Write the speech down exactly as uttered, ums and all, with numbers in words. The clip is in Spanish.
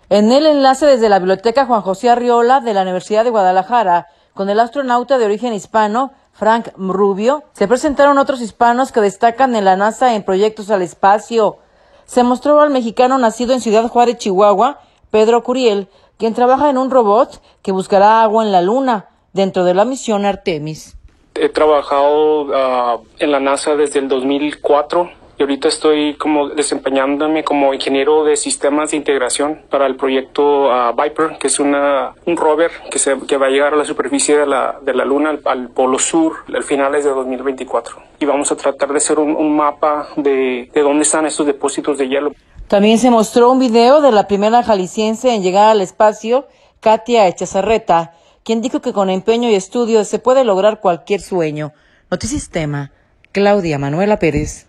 En el enlace desde la Biblioteca Juan José Arriola de la Universidad de Guadalajara, con el astronauta de origen hispano, Frank Rubio, se presentaron otros hispanos que destacan en la NASA en proyectos al espacio. Se mostró al mexicano nacido en Ciudad Juárez, Chihuahua, Pedro Curiel, quien trabaja en un robot que buscará agua en la Luna, dentro de la misión Artemis. He trabajado uh, en la NASA desde el dos mil cuatro y ahorita estoy como desempeñándome como ingeniero de sistemas de integración para el proyecto uh, Viper, que es una, un rover que, se, que va a llegar a la superficie de la, de la Luna, al, al Polo Sur, al finales de dos mil veinticuatro. Y vamos a tratar de hacer un, un mapa de, de dónde están estos depósitos de hielo. También se mostró un video de la primera jalisciense en llegar al espacio, Katia Echazarreta, quien dijo que con empeño y estudio se puede lograr cualquier sueño. Notisistema, Claudia Manuela Pérez.